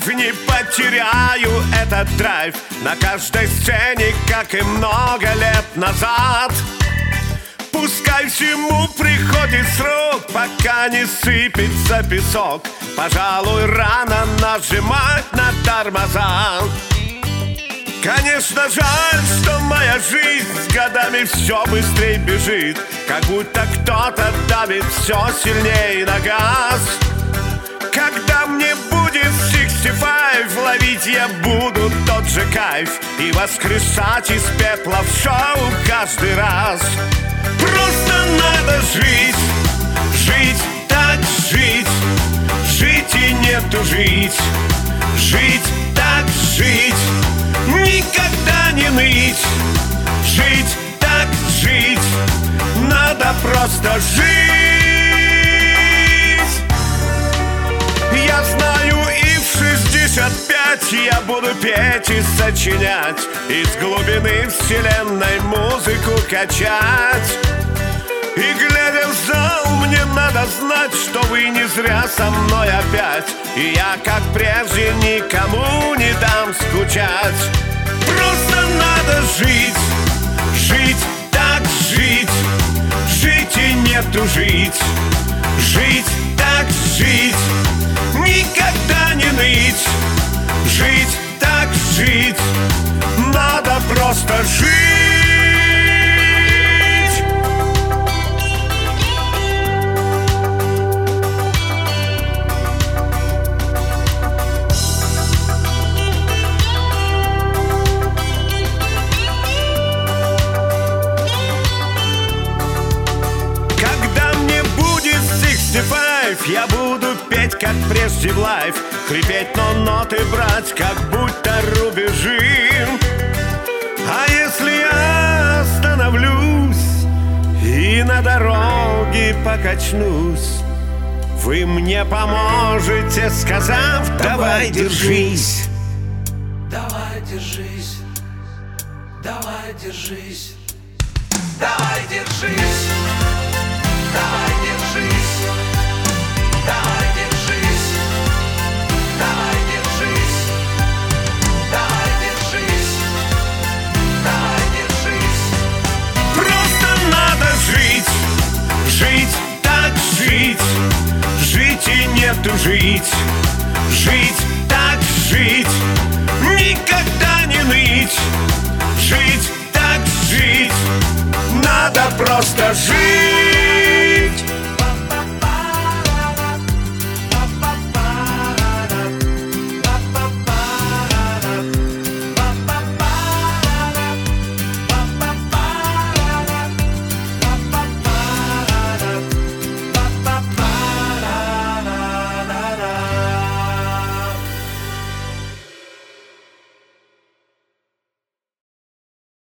драйв, не потеряю этот драйв на каждой сцене, как и много лет назад. Пускай всему приходит срок, пока не сыпется песок. Пожалуй, рано нажимать на тормоза. Конечно, жаль, что моя жизнь с годами все быстрее бежит, как будто кто-то давит все сильнее на газ. Когда мне будет 65, ловить я буду тот же кайф и воскресать из пепла в шоу каждый раз. Просто надо жить, жить так жить, жить и не тужить, жить так жить, никогда не ныть, жить так жить, надо просто жить. Я знаю, и в 65 я буду петь и сочинять, из глубины вселенной музыку качать. И глядя в зал, мне надо знать, что вы не зря со мной опять, и я, как прежде, никому не дам скучать. Просто надо жить, жить так жить, жить и не тужить, жить так жить, никогда не ныть, жить так жить, надо просто жить. Я буду петь, как прежде в лайф, хрипеть, но ноты брать, как будто рубежи. А если я остановлюсь и на дороге покачнусь, вы мне поможете, сказав: давай держись. Давай держись, давай держись, давай держись, давай держись. Давай держись, давай держись, давай держись, давай держись. Просто надо жить, жить так жить, жить и не тужить, жить так жить, никогда не ныть, жить так жить, надо просто жить.